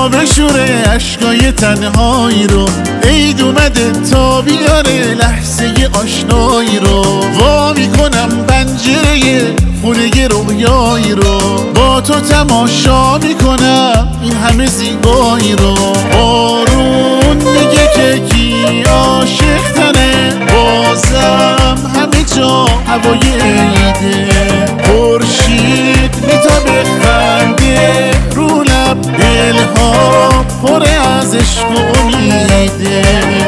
تا بشوره اشکای تنهایی رو، عید اومده تا بیاره لحظه آشنایی رو. وا میکنم پنجره خونه رویایی رو، با تو تماشا میکنم این همه زیبایی رو. بارون میگه که کی عاشق تنه، بازم همه جا هوای عیده. خورشید میتابه خنده رو لب، دلها پر از عشق و امیده.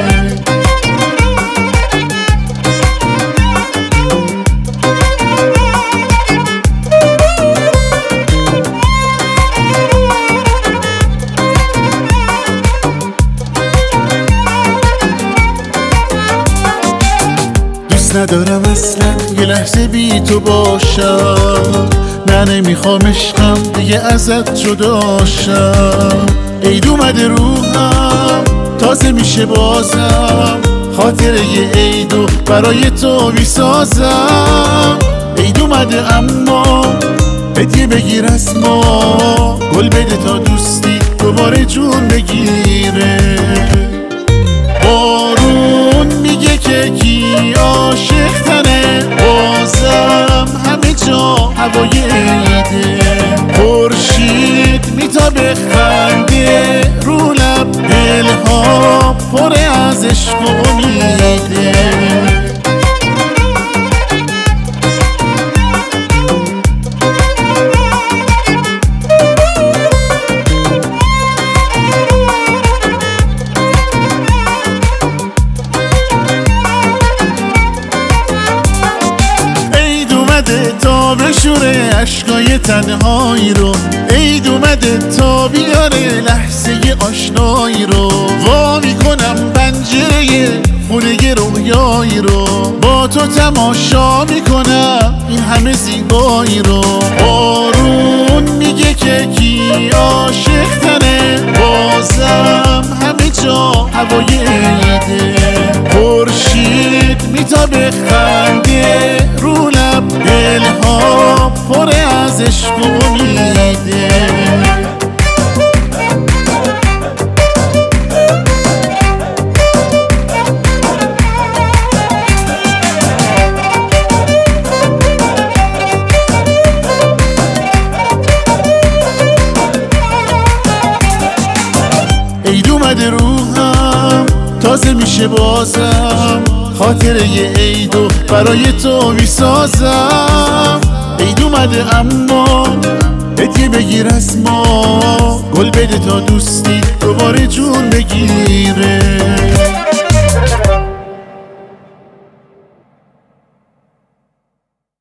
ندارم اصلا یه لحظه بی تو باشم، نه نمیخوام عشقم دیگه ازت جداشم. عید اومده روحم تازه میشه بازم، خاطره یه عیدو برای تو میسازم. عید اومده اما هدیه بگیر از ما، گل بده تا دوستی دوباره جون بگیره. بارون میگه که کی عاشق تنه، بازم همه جا هوای عیده. خورشید میتابه خنده رو لب، دلها پر از عشق و امیده. تا بشوره اشکای تنهایی رو، عید اومده تا بیاره لحظه آشنایی رو. وا میکنم پنجره خونه رویایی رو، با تو تماشا میکنم این همه زیبایی رو. بارون میگه که کی عاشق تنه، بازم همه جا هوای عیده. خورشید میتابه خنده رو لب، دلها پر از عشق و امیده. عید اومده روحم تازه میشه بازم، خاطره یه عیدو برای تو میسازم. عید اومده اما هدیه بگیر از ما، گل بده تا دوستی دوباره جون بگیره.